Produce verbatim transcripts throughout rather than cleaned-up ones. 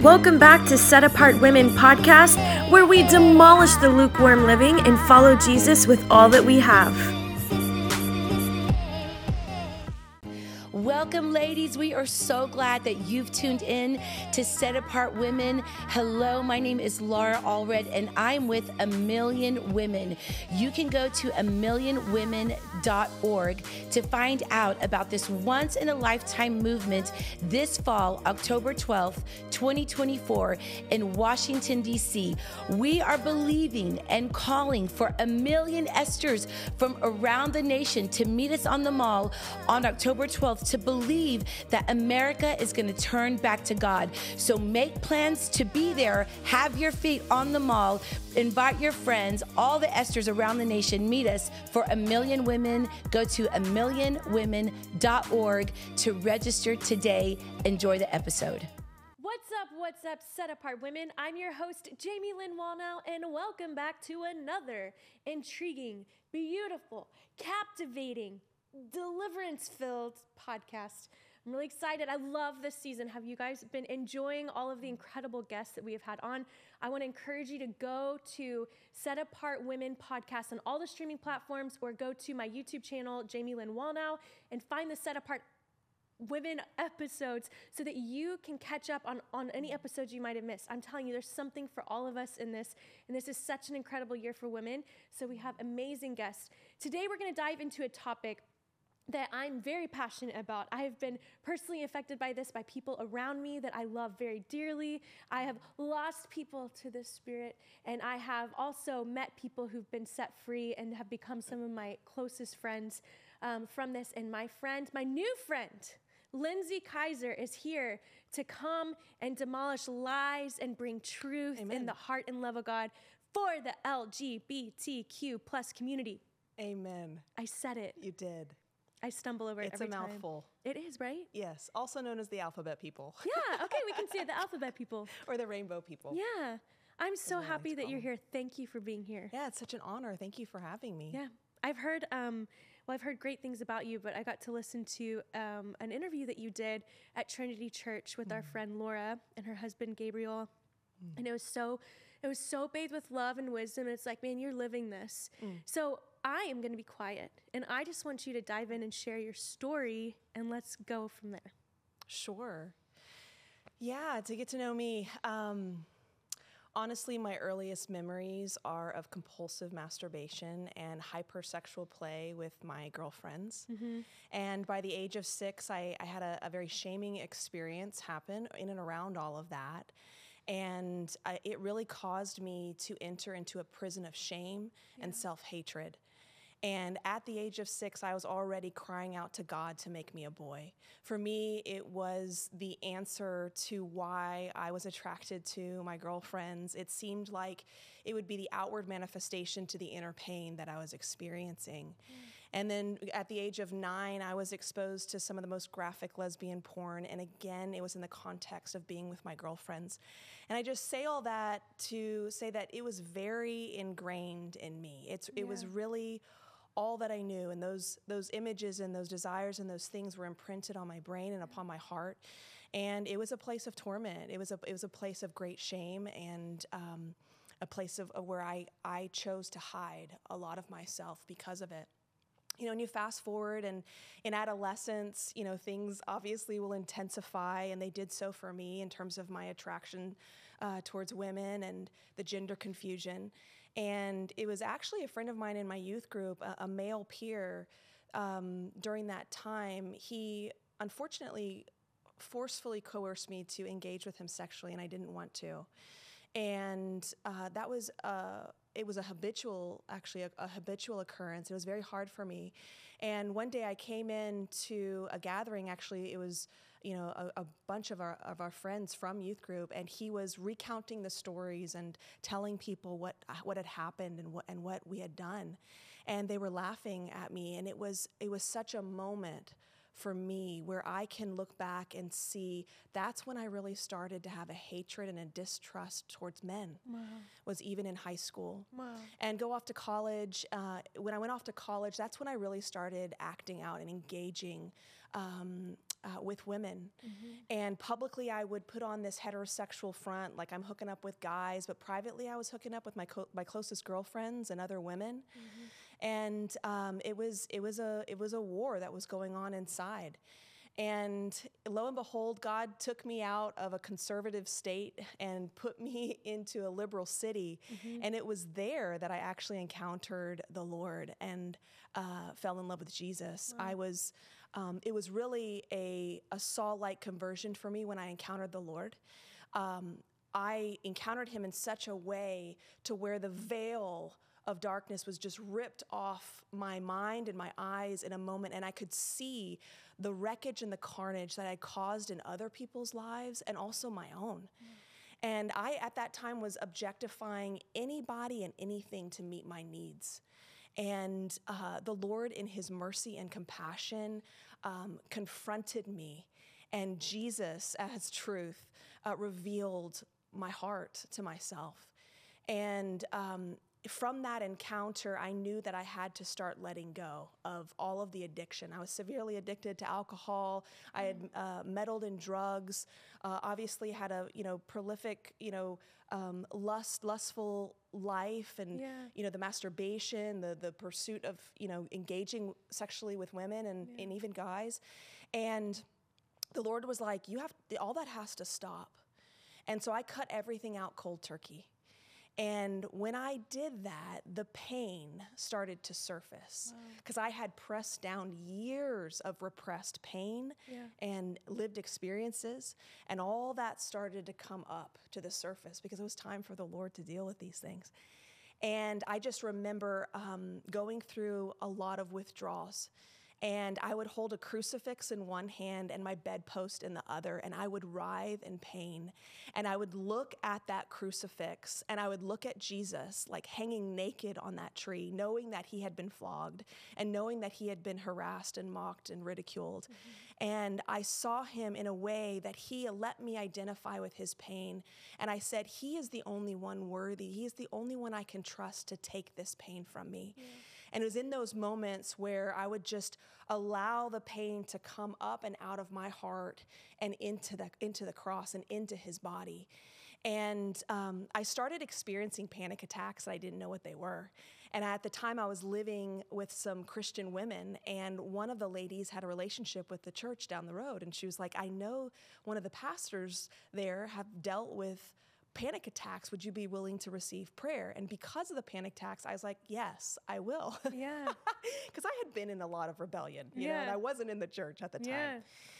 Welcome back to Set Apart Women podcast, where we demolish the lukewarm living and follow Jesus with all that we have. Welcome, ladies. We are so glad that you've tuned in to Set Apart Women. Hello, my name is Laura Allred, and I'm with A Million Women. You can go to a million women dot org to find out about this once-in-a-lifetime movement this fall, October twelfth, twenty twenty-four, in Washington, D C. We are believing and calling for a million Esthers from around the nation to meet us on the mall on October twelfth to believe that America is going to turn back to God. So make plans to be there. Have your feet on the mall. Invite your friends, all the Esthers around the nation. Meet us for A Million Women. Go to a million women dot org to register today. Enjoy the episode. What's up, what's up, Set Apart Women? I'm your host, Jamie Lynn Wallnow, and welcome back to another intriguing, beautiful, captivating, deliverance-filled podcast. I'm really excited. I love this season. Have you guys been enjoying all of the incredible guests that we have had on? I want to encourage you to go to Set Apart Women podcast on all the streaming platforms, or go to my YouTube channel, Jamie Lynn Wallnow, and find the Set Apart Women episodes so that you can catch up on, on any episodes you might have missed. I'm telling you, there's something for all of us in this, and this is such an incredible year for women, so we have amazing guests. Today, we're going to dive into a topic that I'm very passionate about. I have been personally affected by this, by people around me that I love very dearly. I have lost people to this spirit, and I have also met people who've been set free and have become some of my closest friends um, from this. And my friend, my new friend, Lindsay Kaiser, is here to come and demolish lies and bring truth Amen. In the heart and love of God for the L G B T Q plus community. Amen. I said it. You did. I stumble over it it's every time. It's a mouthful. It is, right? Yes, also known as the alphabet people. Yeah, okay, we can say the alphabet people. Or the rainbow people. Yeah. I'm so happy that you're here. Thank you for being here. Yeah, it's such an honor. Thank you for having me. Yeah. I've heard um well, I've heard great things about you, but I got to listen to um, an interview that you did at Trinity Church with mm. our friend Laura and her husband Gabriel. Mm. And it was so it was so bathed with love and wisdom. And it's like, man, you're living this. Mm. So I am going to be quiet, and I just want you to dive in and share your story, and let's go from there. Sure. Yeah, to get to know me, um, honestly, my earliest memories are of compulsive masturbation and hypersexual play with my girlfriends. Mm-hmm. And by the age of six, I, I had a, a very shaming experience happen in and around all of that. And I, it really caused me to enter into a prison of shame yeah. and self-hatred. And at the age of six, I was already crying out to God to make me a boy. For me, it was the answer to why I was attracted to my girlfriends. It seemed like it would be the outward manifestation to the inner pain that I was experiencing. Mm. And then at the age of nine, I was exposed to some of the most graphic lesbian porn. And again, it was in the context of being with my girlfriends. And I just say all that to say that it was very ingrained in me. It's, yeah. It was really all that I knew, and those those images and those desires and those things were imprinted on my brain and upon my heart. And it was a place of torment. It was a it was a place of great shame, and um, a place of, of where I, I chose to hide a lot of myself because of it. You know, and you fast forward, and in adolescence, you know, things obviously will intensify, and they did so for me in terms of my attraction uh, towards women and the gender confusion. And it was actually a friend of mine in my youth group, a, a male peer, um, during that time. He unfortunately forcefully coerced me to engage with him sexually, and I didn't want to. And uh, that was uh, it was a habitual, actually a, a habitual occurrence. It was very hard for me. And one day I came in to a gathering. Actually, it was you know a, a bunch of our of our friends from youth group, and he was recounting the stories and telling people what what had happened and what and what we had done, and they were laughing at me. And it was it was such a moment for me where I can look back and see that's when I really started to have a hatred and a distrust towards men. Wow. Was even in high school. Wow. And go off to college. Uh, when I went off to college, that's when I really started acting out and engaging um, uh, with women. Mm-hmm. And publicly, I would put on this heterosexual front, like I'm hooking up with guys, but privately, I was hooking up with my co- my closest girlfriends and other women. Mm-hmm. And um, it was it was a it was a war that was going on inside. And lo and behold, God took me out of a conservative state and put me into a liberal city. Mm-hmm. And it was there that I actually encountered the Lord and uh, fell in love with Jesus. Wow. I was, um, it was really a, a Saul-like conversion for me when I encountered the Lord. Um, I encountered him in such a way to where the veil of darkness was just ripped off my mind and my eyes in a moment, and I could see the wreckage and the carnage that I caused in other people's lives and also my own. Mm. And I, at that time, was objectifying anybody and anything to meet my needs. And uh, the Lord, in his mercy and compassion, um, confronted me, and Jesus, as truth, uh, revealed my heart to myself. And um, from that encounter, I knew that I had to start letting go of all of the addiction. I was severely addicted to alcohol. I had uh, meddled in drugs. Uh, obviously, had a you know prolific you know um, lust lustful life, and yeah. you know the masturbation, the the pursuit of you know engaging sexually with women and, yeah. and even guys. And the Lord was like, "You have all that has to stop." And so I cut everything out cold turkey. And when I did that, the pain started to surface because wow. I had pressed down years of repressed pain yeah. and lived experiences, and all that started to come up to the surface because it was time for the Lord to deal with these things. And I just remember um, going through a lot of withdrawals. And I would hold a crucifix in one hand and my bedpost in the other, and I would writhe in pain. And I would look at that crucifix, and I would look at Jesus like hanging naked on that tree, knowing that he had been flogged and knowing that he had been harassed and mocked and ridiculed. Mm-hmm. And I saw him in a way that he let me identify with his pain. And I said, he is the only one worthy. He is the only one I can trust to take this pain from me. Yeah. And it was in those moments where I would just allow the pain to come up and out of my heart and into the into the cross and into his body. And um, I started experiencing panic attacks, and I didn't know what they were. And at the time, I was living with some Christian women, and one of the ladies had a relationship with the church down the road. And she was like, I know one of the pastors there have dealt with panic attacks. Would you be willing to receive prayer? And because of the panic attacks, I was like, yes, I will. Yeah. Because I had been in a lot of rebellion, you yeah. know, and I wasn't in the church at the time. Yeah.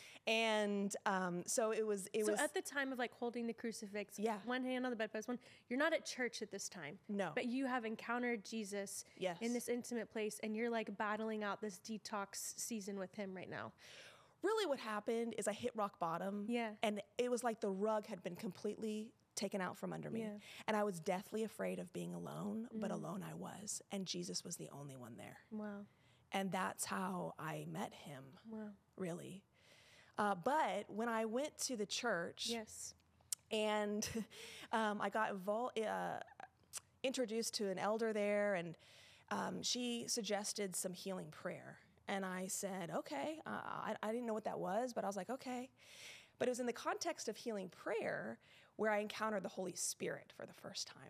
And um, so it was, it so was. So at the time of like holding the crucifix, yeah. one hand on the bedpost, one, you're not at church at this time. No. But you have encountered Jesus yes. in this intimate place, and you're like battling out this detox season with him right now. Really what happened is I hit rock bottom. Yeah. And it was like the rug had been completely taken out from under me. Yeah. And I was deathly afraid of being alone, mm. but alone I was. And Jesus was the only one there. Wow. And that's how I met him, wow. really. Uh, but when I went to the church, yes, and um, I got vol- uh, introduced to an elder there, and um, she suggested some healing prayer. And I said, okay, uh, I, I didn't know what that was, but I was like, okay. But it was in the context of healing prayer where I encountered the Holy Spirit for the first time.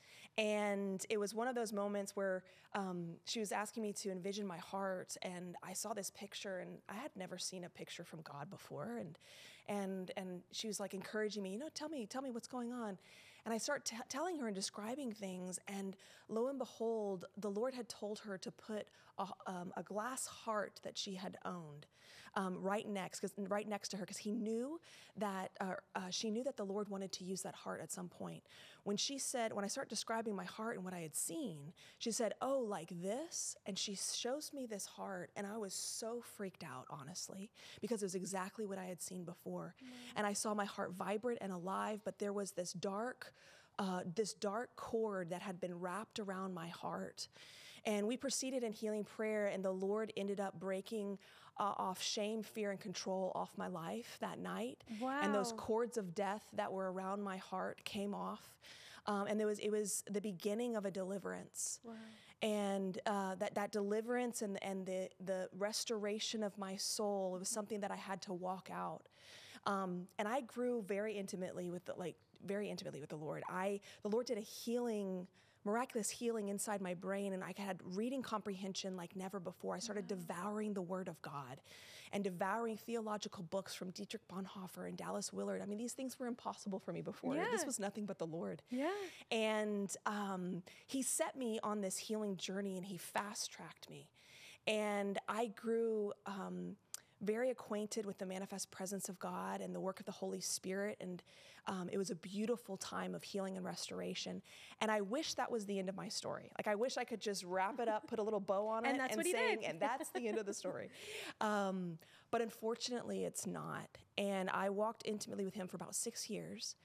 And it was one of those moments where um, she was asking me to envision my heart, and I saw this picture, and I had never seen a picture from God before. And and and she was like encouraging me, you know, tell me, tell me what's going on. And I start t- telling her and describing things, and lo and behold, the Lord had told her to put a, um, a glass heart that she had owned um, right next, cause, right next to her, because he knew that uh, uh, she knew that the Lord wanted to use that heart at some point. When she said, when I start describing my heart and what I had seen, she said, "Oh, like this?" And she shows me this heart, and I was so freaked out, honestly, because it was exactly what I had seen before. Mm. And I saw my heart vibrant and alive, but there was this dark, uh, this dark cord that had been wrapped around my heart. And we proceeded in healing prayer, and the Lord ended up breaking uh, off shame, fear, and control off my life that night. Wow. And those cords of death that were around my heart came off. Um, and there was, it was the beginning of a deliverance. Wow. And uh, that, that deliverance and, and the, the restoration of my soul, it was something that I had to walk out. Um, and I grew very intimately with the, like, very intimately with the Lord. I, the Lord did a healing, miraculous healing inside my brain, and I had reading comprehension like never before. I started wow. devouring the Word of God and devouring theological books from Dietrich Bonhoeffer and Dallas Willard. I mean, these things were impossible for me before. Yeah. This was nothing but the Lord. Yeah. And um, he set me on this healing journey, and he fast-tracked me. And I grew um, very acquainted with the manifest presence of God and the work of the Holy Spirit, and um, it was a beautiful time of healing and restoration. And I wish that was the end of my story. Like, I wish I could just wrap it up, put a little bow on and it, that's and what he saying, did. and that's the end of the story. Um, but unfortunately, it's not. And I walked intimately with him for about six years,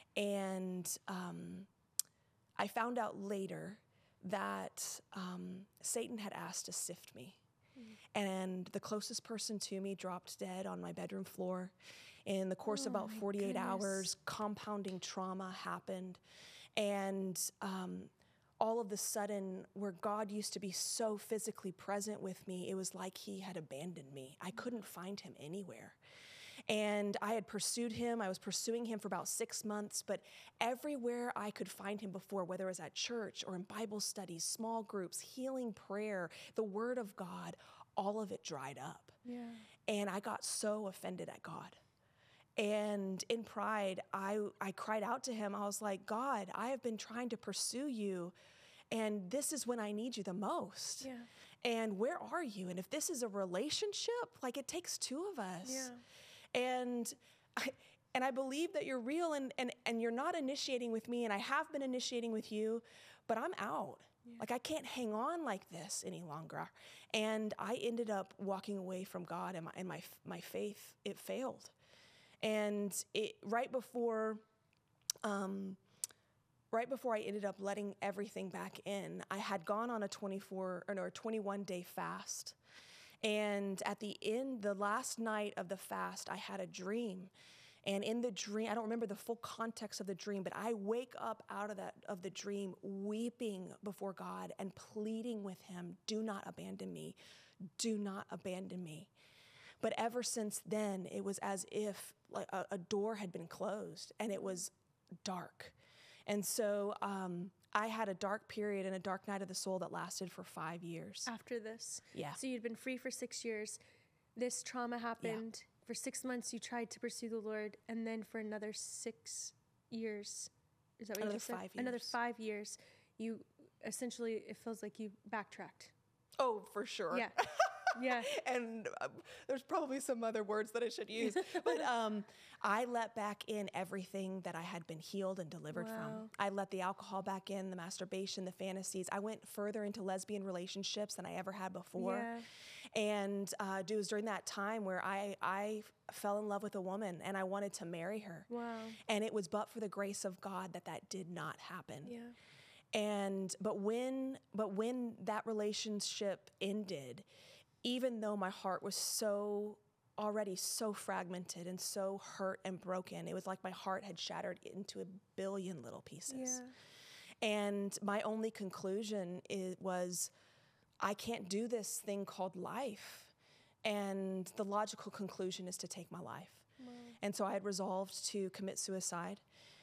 and um, I found out later that um, Satan had asked to sift me. And the closest person to me dropped dead on my bedroom floor. In the course oh of about forty-eight goodness. hours, compounding trauma happened. And um, all of the sudden, where God used to be so physically present with me, it was like he had abandoned me. I couldn't find him anywhere. And I had pursued him. I was pursuing him for about six months, but everywhere I could find him before, whether it was at church or in Bible studies, small groups, healing prayer, the Word of God, all of it dried up. Yeah. And I got so offended at God. And in pride, I, I cried out to him. I was like, God, I have been trying to pursue you, and this is when I need you the most. Yeah. And where are you? And if this is a relationship, like, it takes two of us. Yeah. And I, and I believe that you're real, and, and, and you're not initiating with me, and I have been initiating with you, but I'm out. Yeah. Like, I can't hang on like this any longer. And I ended up walking away from God, and my, and my, my faith, it failed. And it, right before, um, right before I ended up letting everything back in, I had gone on a twenty-four or no, twenty-one day fast. And at the end, the last night of the fast, I had a dream. And in the dream, I don't remember the full context of the dream, but I wake up out of that of the dream weeping before God and pleading with him, do not abandon me. Do not abandon me. But ever since then, it was as if like a, a door had been closed, and it was dark. And so um, I had a dark period and a dark night of the soul that lasted for five years. After this? Yeah. So you'd been free for six years. This trauma happened. Yeah. For six months, you tried to pursue the Lord, and then for another six years, is that what another you just said? Five years. Another five years, you essentially, it feels like you backtracked. Oh, for sure. Yeah. Yeah. And uh, there's probably some other words that I should use. But um, I let back in everything that I had been healed and delivered wow. from. I let the alcohol back in, the masturbation, the fantasies. I went further into lesbian relationships than I ever had before. Yeah. And uh, it was during that time where I, I fell in love with a woman, and I wanted to marry her. Wow. And it was but for the grace of God that that did not happen. Yeah. And but when but when that relationship ended, even though my heart was so already so fragmented and so hurt and broken, it was like my heart had shattered into a billion little pieces. Yeah. And my only conclusion is, was, I can't do this thing called life. And the logical conclusion is to take my life. Wow. And so I had resolved to commit suicide.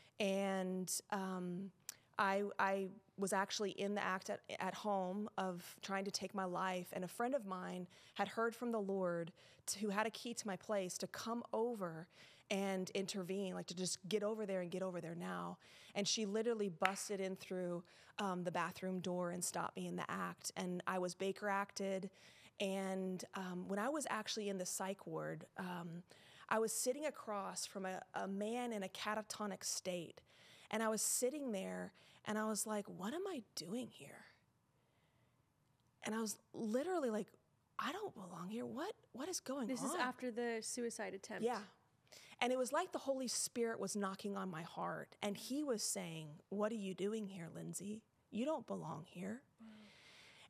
And um, I, I was actually in the act at, at home of trying to take my life. And a friend of mine had heard from the Lord, to, who had a key to my place, to come over and intervene, like to just get over there and get over there now. And she literally busted in through um, the bathroom door and stopped me in the act. And I was Baker acted. And um, when I was actually in the psych ward, um, I was sitting across from a, a man in a catatonic state. And I was sitting there, and I was like, what am I doing here? And I was literally like, I don't belong here. What, what is going This on? is after the suicide attempt. Yeah. And it was like the Holy Spirit was knocking on my heart, and he was saying, what are you doing here, Lindsay? You don't belong here. Wow.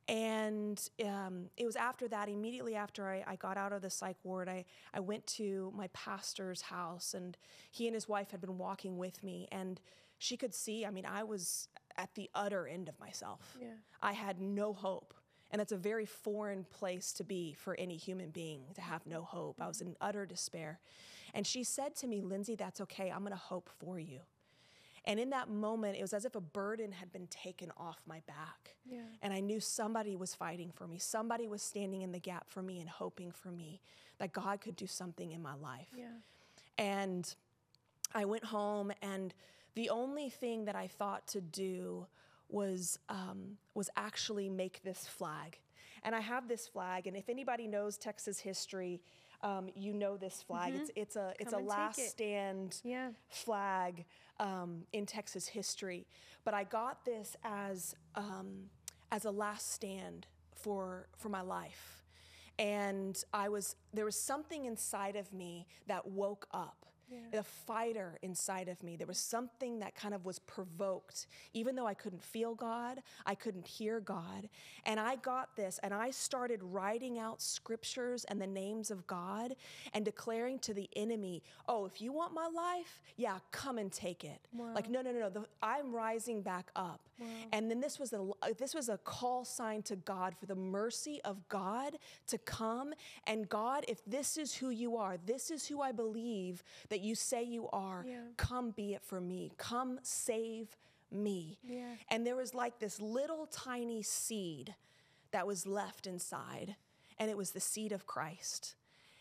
And um, it was after that, immediately after I, I got out of the psych ward, I, I went to my pastor's house, and he and his wife had been walking with me, and she could see, I mean, I was at the utter end of myself. Yeah. I had no hope. And it's a very foreign place to be for any human being, to have no hope. I was in utter despair. And she said to me, Lindsay, that's okay. I'm going to hope for you. And in that moment, it was as if a burden had been taken off my back. Yeah. And I knew somebody was fighting for me. Somebody was standing in the gap for me and hoping for me that God could do something in my life. Yeah. And I went home, and the only thing that I thought to do was um, was actually make this flag. And I have this flag, and if anybody knows Texas history, um, you know this flag. Mm-hmm. It's it's a it's Come a and last take it. stand Yeah. flag um, in Texas history. But I got this as um, as a last stand for for my life, and I was there was something inside of me that woke up. Yeah. The fighter inside of me. There was something that kind of was provoked. Even though I couldn't feel God, I couldn't hear God. And I got this, and I started writing out scriptures and the names of God and declaring to the enemy, oh, if you want my life, yeah, come and take it. Wow. Like, no, no, no, no. The, I'm rising back up. Wow. And then this was a this was a call sign to God for the mercy of God to come. And God, if this is who you are, this is who I believe that you say you are, Yeah. come be it for me. Come save me. Yeah. And there was like this little tiny seed that was left inside, and it was the seed of Christ.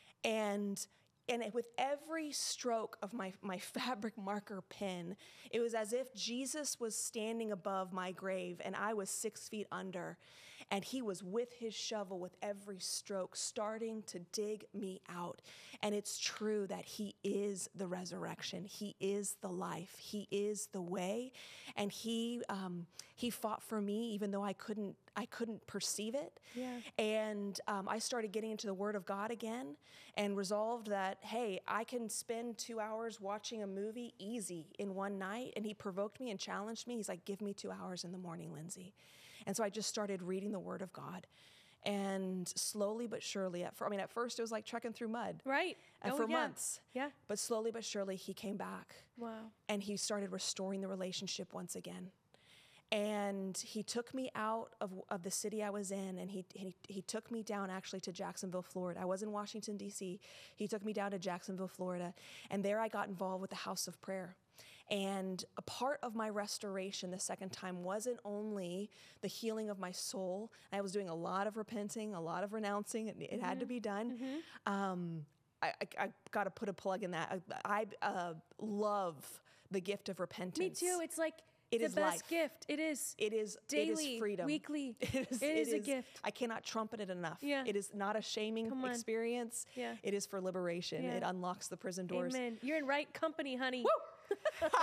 And And it, with every stroke of my, my fabric marker pen, it was as if Jesus was standing above my grave and I was six feet under. And he was with his shovel with every stroke, starting to dig me out. And it's true that he is the resurrection. He is the life. He is the way. And he um, he fought for me, even though I couldn't I couldn't perceive it. Yeah. And um, I started getting into the Word of God again, and resolved that, hey, I can spend two hours watching a movie easy in one night. And he provoked me and challenged me. He's like, give me two hours in the morning, Lindsay. And so I just started reading the Word of God. And slowly but surely, at fir- I mean, at first it was like trekking through mud. Right. And Oh, for yeah. months. Yeah. But slowly but surely, he came back. Wow. And he started restoring the relationship once again. And he took me out of, of the city I was in, and he, he he took me down actually to Jacksonville, Florida. I was in Washington, D C He took me down to Jacksonville, Florida. And there I got involved with the House of Prayer. And a part of my restoration the second time wasn't only the healing of my soul. I was doing a lot of repenting, a lot of renouncing. It, it mm-hmm. had to be done. Mm-hmm. Um, I, I, I got to put a plug in that. I, I uh, love the gift of repentance. Me too. It's like it the is best life. gift. It is. It is daily, it is freedom. Weekly. It is, it is it a is, gift. I cannot trumpet it enough. Yeah. It is not a shaming Come on. experience. Yeah. It is for liberation. Yeah. It unlocks the prison doors. Amen. You're in right company, honey. Woo!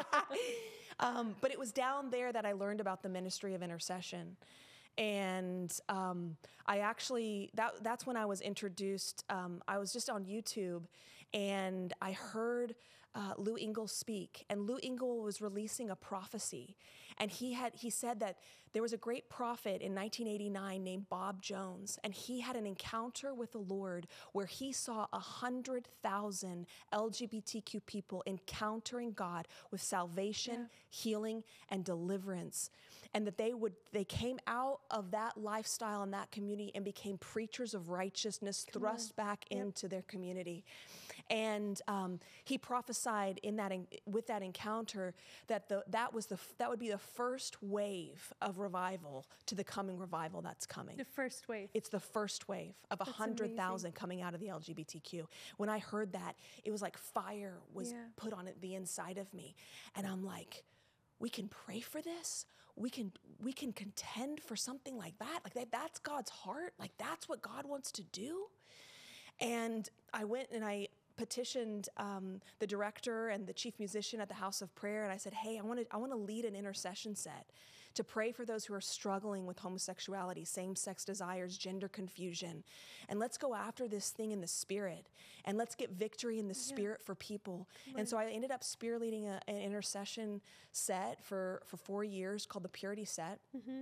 um, but it was down there that I learned about the ministry of intercession. And um, I actually, that, that's when I was introduced. Um, I was just on YouTube, and I heard uh, Lou Engle speak. And Lou Engle was releasing a prophecy. And he had he said that there was a great prophet in nineteen eighty-nine named Bob Jones, and he had an encounter with the Lord where he saw one hundred thousand L G B T Q people encountering God with salvation, Yeah. healing, and deliverance. And that they would they came out of that lifestyle and that community and became preachers of righteousness, Come thrust on. back Yep. into their community. And um, he prophesied in that en- with that encounter that the that was the f- that would be the first wave of revival to the coming revival that's coming. The first wave. It's the first wave of a That's hundred thousand amazing. coming out of the L G B T Q. When I heard that, it was like fire was Yeah. put on it, the inside of me, and I'm like, we can pray for this. We can we can contend for something like that. Like that, that's God's heart. Like that's what God wants to do. And I went and I petitioned um, the director and the chief musician at the House of Prayer, and I said, hey, I want to I want to lead an intercession set to pray for those who are struggling with homosexuality, same-sex desires, gender confusion. And let's go after this thing in the spirit, and let's get victory in the spirit for people. And so I ended up spearleading a, an intercession set for, for four years called the Purity Set. Mm-hmm.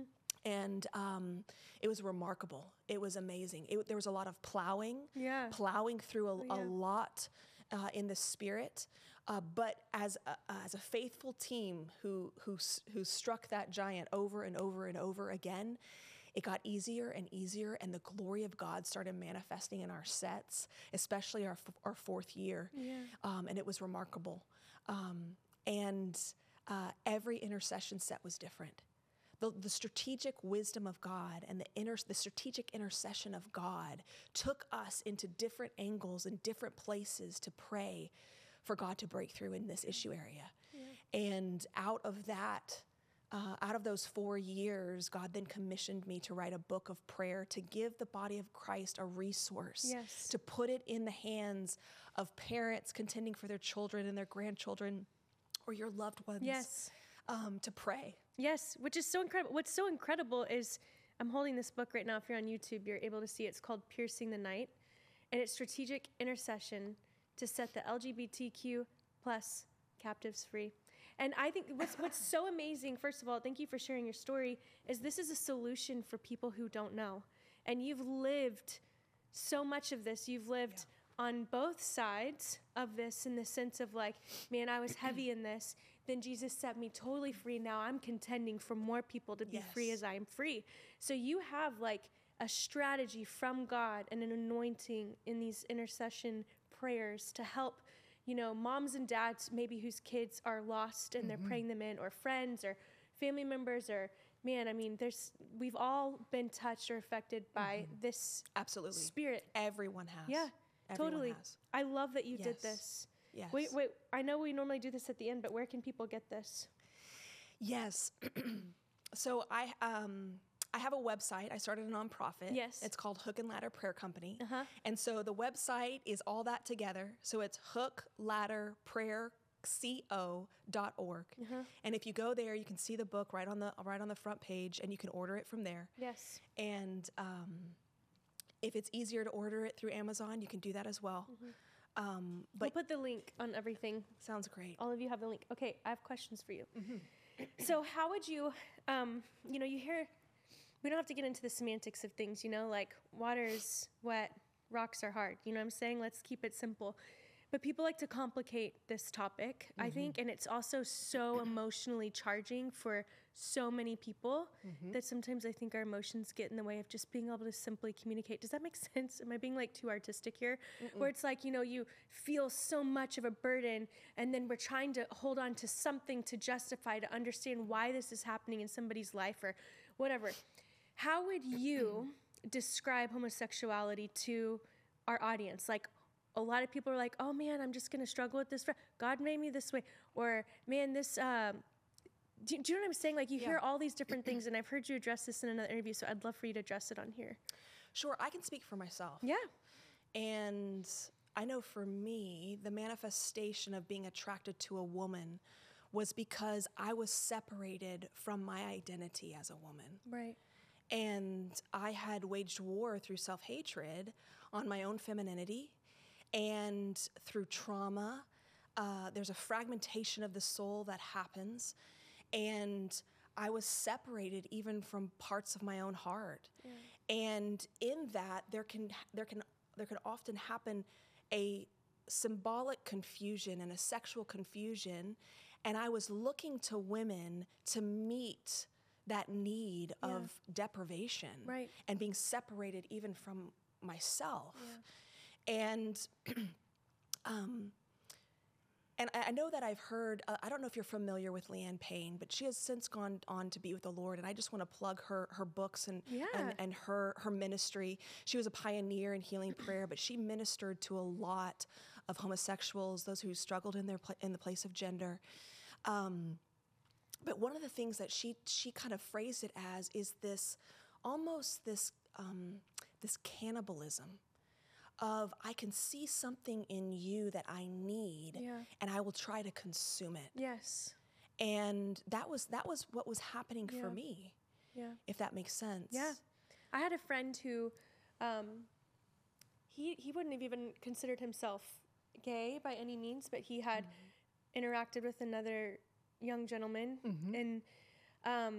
And um, it was remarkable. It was amazing. It, there was a lot of plowing, Yeah. plowing through a, Oh, yeah. a lot uh, in the spirit. Uh, but as a, as a faithful team who, who, s- who struck that giant over and over and over again, it got easier and easier, and the glory of God started manifesting in our sets, especially our, f- our fourth year. Yeah. Um, and it was remarkable. Um, and uh, every intercession set was different. The, the strategic wisdom of God and the inter, the strategic intercession of God took us into different angles and different places to pray for God to break through in this issue area. Yeah. And out of that, uh, out of those four years, God then commissioned me to write a book of prayer to give the body of Christ a resource, Yes. to put it in the hands of parents contending for their children and their grandchildren or your loved ones. Yes. Um, to pray. Yes, which is so incredible. What's so incredible is I'm holding this book right now. If you're on YouTube, you're able to see it. It's called Piercing the Night, and it's strategic intercession to set the L G B T Q plus captives free. And I think what's, what's so amazing, first of all, thank you for sharing your story, is this is a solution for people who don't know. And you've lived so much of this. You've lived yeah. on both sides of this in the sense of like, man, I was heavy in this. Then Jesus set me totally free. Now I'm contending for more people to be yes. free as I am free. So you have like a strategy from God and an anointing in these intercession prayers to help, you know, moms and dads maybe whose kids are lost and mm-hmm. they're praying them in, or friends or family members, or man, I mean, there's we've all been touched or affected by mm-hmm. this absolutely spirit. Everyone has. Yeah, Everyone totally. has. I love that you yes. did this. Yes. Wait, wait. I know we normally do this at the end, but where can people get this? Yes. So I um I have a website. I started a nonprofit. Yes. It's called Hook and Ladder Prayer Company. Uh-huh. And so the website is all that together. So it's hook ladder prayer co dot org. Uh-huh. And if you go there, you can see the book right on the right on the front page, and you can order it from there. Yes. And um, if it's easier to order it through Amazon, you can do that as well. Mm-hmm. Um, but we'll put the link on everything. Sounds great. All of you have the link. Okay, I have questions for you. Mm-hmm. So how would you, um, you know, you hear, we don't have to get into the semantics of things, you know, like water is wet, rocks are hard. You know what I'm saying? Let's keep it simple. But people like to complicate this topic, mm-hmm. I think, and it's also so emotionally charging for so many people mm-hmm. that sometimes I think our emotions get in the way of just being able to simply communicate. Does that make sense? Am I being like too artistic here? Mm-mm. Where it's like, you know, you feel so much of a burden, and then we're trying to hold on to something to justify, to understand why this is happening in somebody's life or whatever. How would you describe homosexuality to our audience? Like, a lot of people are like, oh man, I'm just going to struggle with this. God made me this way. Or man, this, um, do, do you know what I'm saying? Like you yeah. hear all these different things, and I've heard you address this in another interview, so I'd love for you to address it on here. Sure, I can speak for myself. Yeah. And I know for me, the manifestation of being attracted to a woman was because I was separated from my identity as a woman. Right. And I had waged war through self-hatred on my own femininity. And through trauma, uh, there's a fragmentation of the soul that happens. And I was separated even from parts of my own heart. Yeah. And in that, there can there can there can often happen a symbolic confusion and a sexual confusion. And I was looking to women to meet that need yeah. of deprivation right. and being separated even from myself. Yeah. And um, and I know that I've heard, uh, I don't know if you're familiar with Leanne Payne, but she has since gone on to be with the Lord, and I just want to plug her her books and, yeah. and, and her, her ministry. She was a pioneer in healing prayer, but she ministered to a lot of homosexuals, those who struggled in their pl- in the place of gender. Um, but one of the things that she she kind of phrased it as is this, almost this um, this cannibalism. Of I can see something in you that I need, yeah. and I will try to consume it. Yes. And that was that was what was happening yeah. for me. Yeah. If that makes sense. Yeah. I had a friend who, um, he he wouldn't have even considered himself gay by any means, but he had mm-hmm. interacted with another young gentleman, mm-hmm. and um,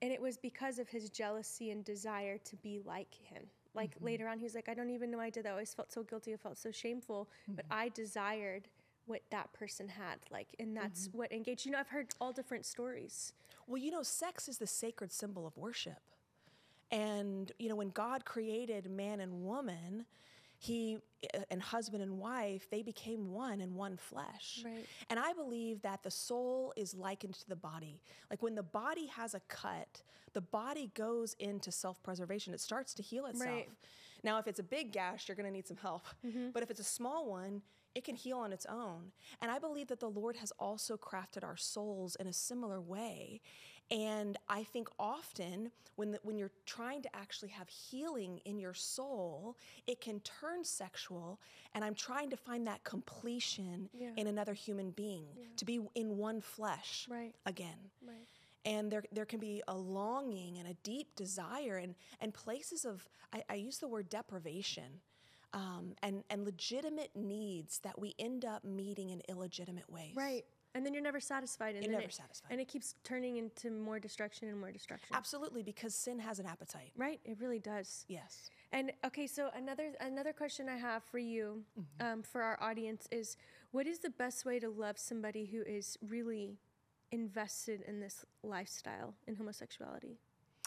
And it was because of his jealousy and desire to be like him. Like mm-hmm. later on, he's like, I don't even know I did that. I always felt so guilty. I felt so shameful. Mm-hmm. But I desired what that person had. Like, and that's mm-hmm. what engaged. You know, I've heard all different stories. Well, you know, sex is the sacred symbol of worship. And, you know, when God created man and woman, he and husband and wife, they became one and one flesh. Right. And I believe that the soul is likened to the body. Like when the body has a cut, the body goes into self-preservation. It starts to heal itself. Right. Now, if it's a big gash, you're going to need some help. Mm-hmm. But if it's a small one, it can heal on its own. And I believe that the Lord has also crafted our souls in a similar way. And I think often when the, when you're trying to actually have healing in your soul, it can turn sexual. And I'm trying to find that completion yeah. in another human being, yeah. to be in one flesh right. again. Right. And there there can be a longing and a deep desire and, and places of, I, I use the word deprivation, um, and, and legitimate needs that we end up meeting in illegitimate ways. Right. And then you're never satisfied. And you're then never it, satisfied. And it keeps turning into more destruction and more destruction. Absolutely, because sin has an appetite. Right, it really does. Yes. And okay, so another another question I have for you, mm-hmm. um, for our audience is, what is the best way to love somebody who is really invested in this lifestyle in homosexuality?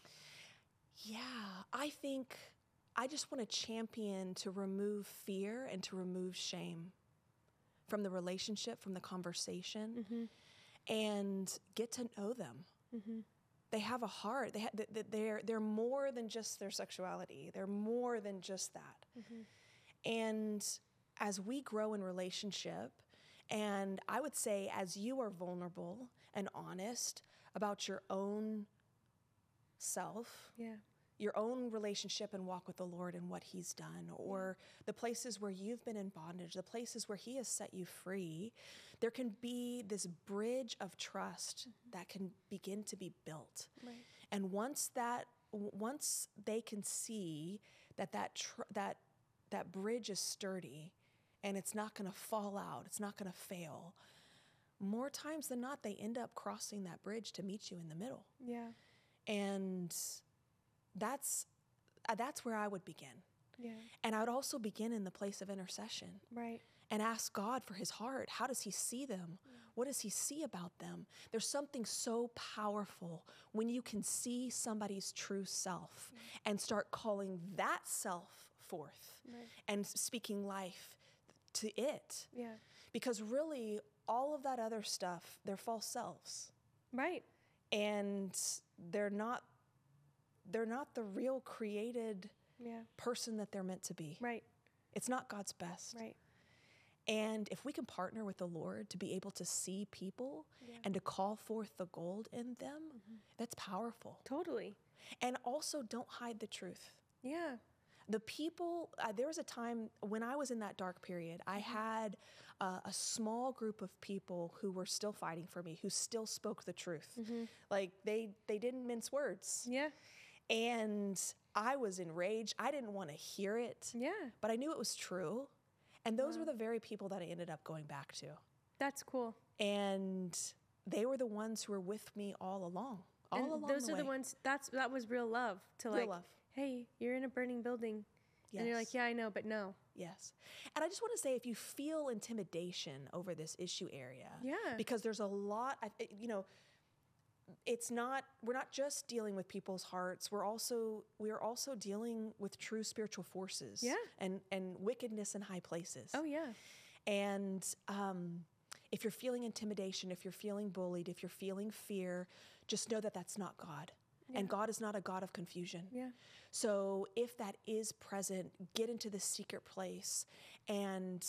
Yeah, I think I just want to champion to remove fear and to remove shame from the relationship, from the conversation, mm-hmm. and get to know them. Mm-hmm. They have a heart. They ha- they're they're more than just their sexuality. They're more than just that. Mm-hmm. And as we grow in relationship, and I would say as you are vulnerable and honest about your own self, yeah. your own relationship and walk with the Lord and what he's done, or the places where you've been in bondage, the places where he has set you free, there can be this bridge of trust mm-hmm. that can begin to be built. Right. And once that, once they can see that that tr- that that bridge is sturdy and it's not going to fall out, it's not going to fail, more times than not, they end up crossing that bridge to meet you in the middle. Yeah. And That's uh, that's where I would begin. Yeah. And I would also begin in the place of intercession. Right. And ask God for his heart. How does he see them? Yeah. What does he see about them? There's something so powerful when you can see somebody's true self yeah. and start calling that self forth right. and speaking life to it. Yeah. Because really, all of that other stuff, they're false selves. Right. And they're not They're not the real created yeah. person that they're meant to be. Right. It's not God's best. Right. And if we can partner with the Lord to be able to see people yeah. and to call forth the gold in them, mm-hmm. that's powerful. Totally. And also don't hide the truth. Yeah. The people, uh, there was a time when I was in that dark period, I mm-hmm. had uh, a small group of people who were still fighting for me, who still spoke the truth. Mm-hmm. Like they, they didn't mince words. Yeah. And I was enraged. I didn't want to hear it. Yeah. But I knew it was true. And those wow. were the very people that I ended up going back to. That's cool. And they were the ones who were with me all along. All and along those the are way. the ones, that's that was real love. To real like, love. Hey, you're in a burning building. Yes. And you're like, yeah, I know, but no. Yes. And I just want to say, if you feel intimidation over this issue area, yeah. because there's a lot, you know, it's not, we're not just dealing with people's hearts. We're also, we're also dealing with true spiritual forces yeah. and, and wickedness in high places. Oh, yeah. And um, if you're feeling intimidation, if you're feeling bullied, if you're feeling fear, just know that that's not God. Yeah. And God is not a God of confusion. Yeah. So if that is present, get into the secret place and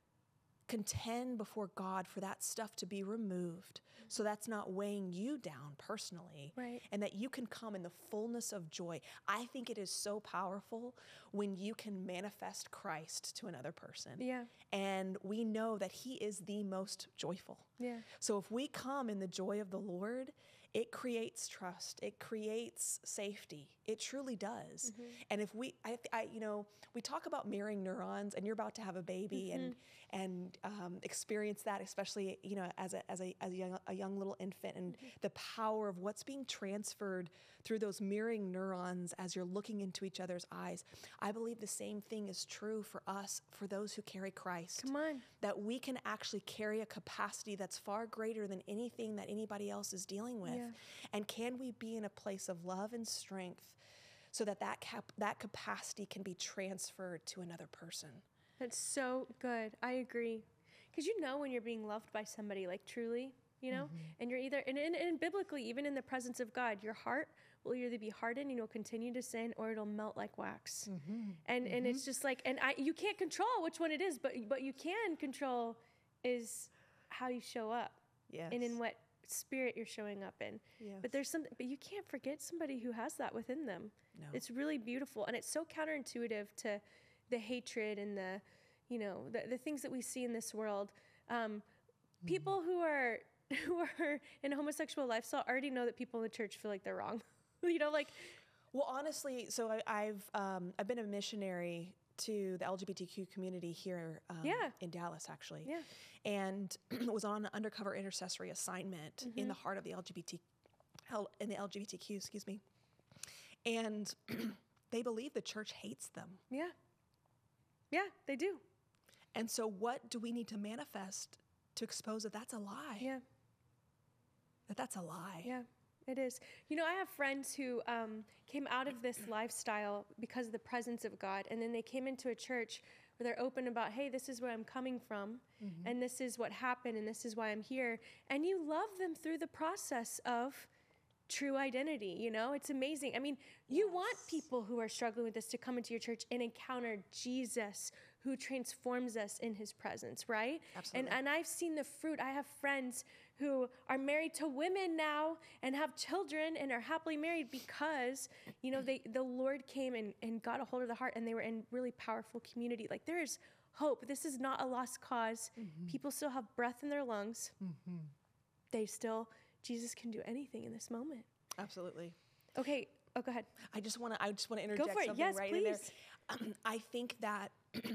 contend before God for that stuff to be removed, so that's not weighing you down personally, right. and that you can come in the fullness of joy. I think it is so powerful when you can manifest Christ to another person. Yeah. And we know that he is the most joyful. Yeah. So if we come in the joy of the Lord, it creates trust. It creates safety. It truly does. Mm-hmm. And if we, I, I, you know, we talk about mirroring neurons, and you're about to have a baby, mm-hmm. and and um, experience that, especially, you know, as a, as a, as a young, a young little infant, and mm-hmm. the power of what's being transferred through those mirroring neurons as you're looking into each other's eyes. I believe the same thing is true for us, for those who carry Christ. Come on. That we can actually carry a capacity that's far greater than anything that anybody else is dealing with. Yeah. And can we be in a place of love and strength so that that, cap- that capacity can be transferred to another person? That's so good. I agree. Because you know when you're being loved by somebody, like truly, you know, mm-hmm. and you're either, and, and, and biblically, even in the presence of God, your heart will either be hardened and you'll continue to sin, or it'll melt like wax. Mm-hmm. And mm-hmm. and it's just like, and I you can't control which one it is, but but you can control is how you show up. Yes. And in what spirit you're showing up in. Yes. But there's something, but you can't forget somebody who has that within them. No. It's really beautiful. And it's so counterintuitive to the hatred and the, you know, the, the things that we see in this world. Um, mm-hmm. People who are, who are in a homosexual lifestyle already know that people in the church feel like they're wrong. You know, like. Well, honestly, so I, I've, um, I've been a missionary to the L G B T Q community here um, yeah. in Dallas, actually. Yeah. And was on an undercover intercessory assignment mm-hmm. in the heart of the L G B T, in the L G B T Q, excuse me. And they believe the church hates them. Yeah. Yeah, they do. And so what do we need to manifest to expose that that's a lie? Yeah. That that's a lie. Yeah. It is. You know, I have friends who um, came out of this lifestyle because of the presence of God, and then they came into a church where they're open about, hey, this is where I'm coming from, mm-hmm. and this is what happened, and this is why I'm here. And you love them through the process of true identity, you know? It's amazing. I mean, you yes. want people who are struggling with this to come into your church and encounter Jesus, who transforms us in his presence, right? Absolutely. And, and I've seen the fruit. I have friends who are married to women now and have children and are happily married because, you know, they the Lord came and, and got a hold of the heart, and they were in really powerful community. Like, there is hope. This is not a lost cause. Mm-hmm. People still have breath in their lungs. Mm-hmm. They still, Jesus can do anything in this moment. Absolutely. Okay. Oh, go ahead. I just want to, I just want to interject Go for it. something Yes, right please. in there. Um, I think that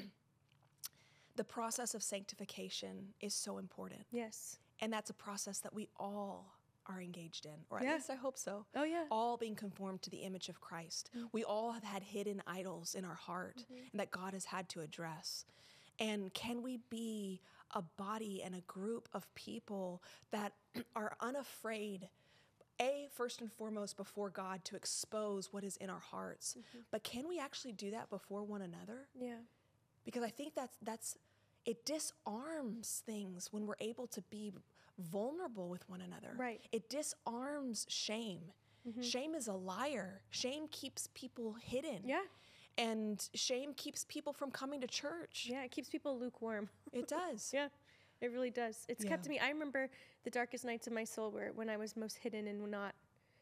the process of sanctification is so important. Yes. And that's a process that we all are engaged in, or at yeah. least I hope so. Oh, yeah. All being conformed to the image of Christ. Mm-hmm. We all have had hidden idols in our heart mm-hmm. and that God has had to address. And can we be a body and a group of people that are unafraid, A, first and foremost before God, to expose what is in our hearts, mm-hmm. but can we actually do that before one another? Yeah. Because I think that's that's it disarms things when we're able to be vulnerable with one another. Right. It disarms shame. Mm-hmm. Shame is a liar. Shame keeps people hidden. Yeah. And shame keeps people from coming to church. Yeah, it keeps people lukewarm. It does. Yeah, it really does. It's yeah. kept me. I remember the darkest nights of my soul where when I was most hidden and not,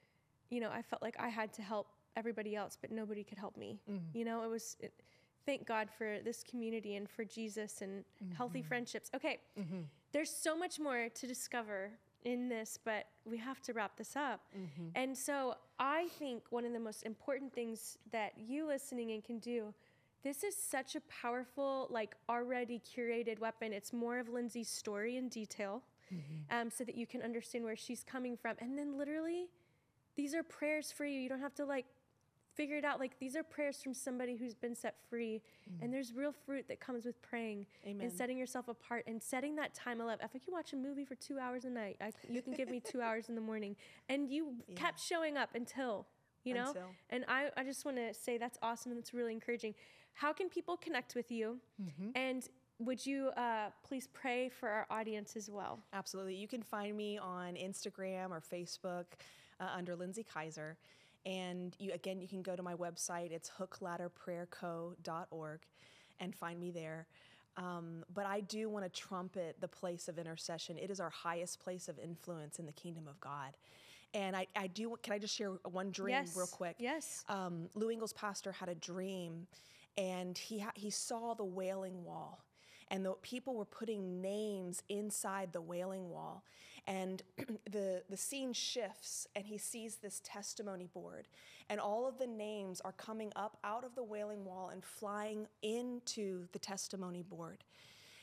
you know, I felt like I had to help everybody else, but nobody could help me. Mm-hmm. You know, it was, it, thank God for this community and for Jesus and mm-hmm. healthy friendships. Okay, mm-hmm. there's so much more to discover in this, but we have to wrap this up. Mm-hmm. And so I think one of the most important things that you listening in can do, this is such a powerful, like already curated weapon. It's more of Lindsay's story in detail, mm-hmm. um, so that you can understand where she's coming from. And then literally, these are prayers for you. You don't have to like figure it out. Like, these are prayers from somebody who's been set free. Mm-hmm. And there's real fruit that comes with praying. Amen. And setting yourself apart and setting that time alive. If I can watch a movie for two hours a night, I, you can give me two hours in the morning. And you yeah. kept showing up until, you know? Until. And I, I just want to say that's awesome and it's really encouraging. How can people connect with you? Mm-hmm. And would you uh, please pray for our audience as well? Absolutely. You can find me on Instagram or Facebook uh, under Lindsay Kaiser. And you again, you can go to my website. It's hook ladder prayer co dot org and find me there. Um, but I do want to trumpet the place of intercession. It is our highest place of influence in the kingdom of God. And I, I do, can I just share one dream yes. real quick? Yes. Um, Lou Engel's pastor had a dream, and he ha- he saw the Wailing Wall. And the people were putting names inside the Wailing Wall. And the, the scene shifts, and he sees this testimony board. And all of the names are coming up out of the Wailing Wall and flying into the testimony board.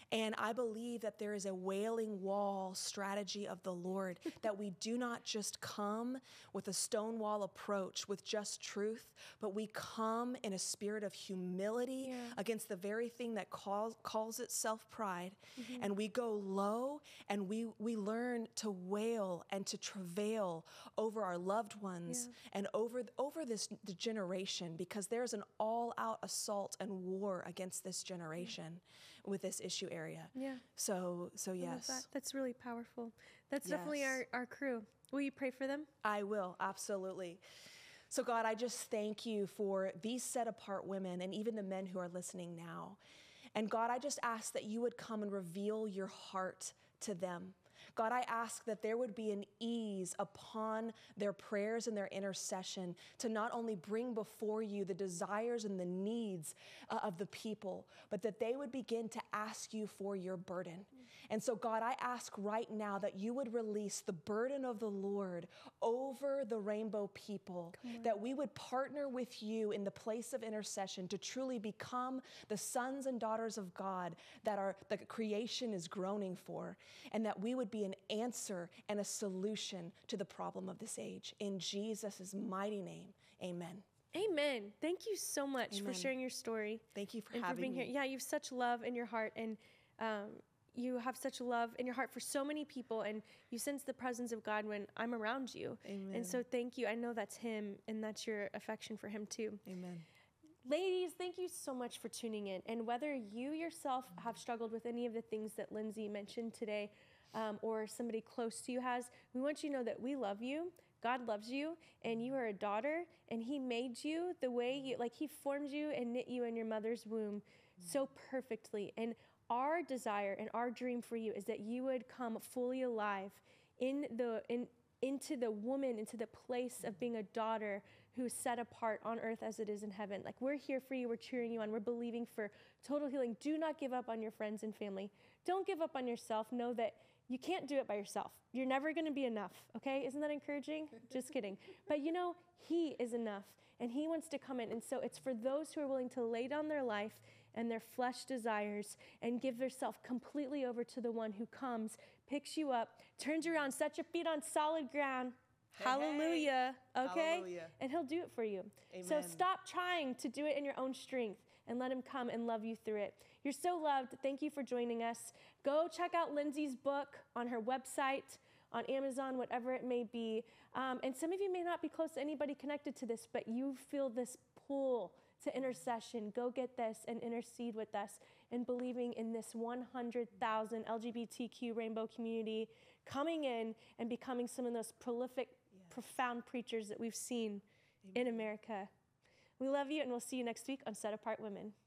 And I believe that there is a wailing wall strategy of the Lord, that we do not just come with a stonewall approach with just truth, but we come in a spirit of humility Yeah. against the very thing that calls, calls itself pride. Mm-hmm. And we go low and we, we learn to wail and to travail over our loved ones Yeah. and over, over this the generation, because there's an all-out assault and war against this generation with this issue area. Yeah. So, so I love yes, that. That's really powerful. That's definitely Yes. our, our crew. Will you pray for them? I will, absolutely. So God, I just thank you for these set apart women and even the men who are listening now. And God, I just ask that you would come and reveal your heart to them. God, I ask that there would be an ease upon their prayers and their intercession to not only bring before you the desires and the needs uh, of the people, but that they would begin to ask you for your burden. And so, God, I ask right now that you would release the burden of the Lord over the Rainbow people, that we would partner with you in the place of intercession to truly become the sons and daughters of God that our the creation is groaning for, and that we would be an answer and a solution to the problem of this age. In Jesus' mighty name, amen. Amen. Thank you so much Amen. for sharing your story. Thank you for and for having being me. here. Yeah, you have such love in your heart, and um, you have such love in your heart for so many people, and you sense the presence of God when I'm around you. Amen. And so thank you. I know that's him, and that's your affection for him too. Amen. Ladies, thank you so much for tuning in. And whether you yourself have struggled with any of the things that Lindsay mentioned today, um, or somebody close to you has, we want you to know that we love you. God loves you, and you are a daughter, and he made you the way you, like he formed you and knit you in your mother's womb so perfectly. And our desire and our dream for you is that you would come fully alive in the in into the woman, into the place of being a daughter who's set apart on earth as it is in heaven. Like, we're here for you. We're cheering you on. We're believing for total healing. Do not give up on your friends and family. Don't give up on yourself. Know that you can't do it by yourself. You're never going to be enough, okay? Isn't that encouraging? Just kidding. But you know, he is enough, and he wants to come in. And so it's for those who are willing to lay down their life and their flesh desires and give their self completely over to the one who comes, picks you up, turns you around, sets your feet on solid ground. Hey, Hallelujah, okay? Hallelujah. And he'll do it for you. So Amen. stop trying to do it in your own strength and let him come and love you through it. You're so loved. Thank you for joining us. Go check out Lindsay's book on her website, on Amazon, whatever it may be. Um, and some of you may not be close to anybody connected to this, but you feel this pull to intercession. Go get this and intercede with us in believing in this one hundred thousand L G B T Q rainbow community coming in and becoming some of those prolific, Yes. profound preachers that we've seen in America. We love you, and we'll see you next week on Set Apart Women.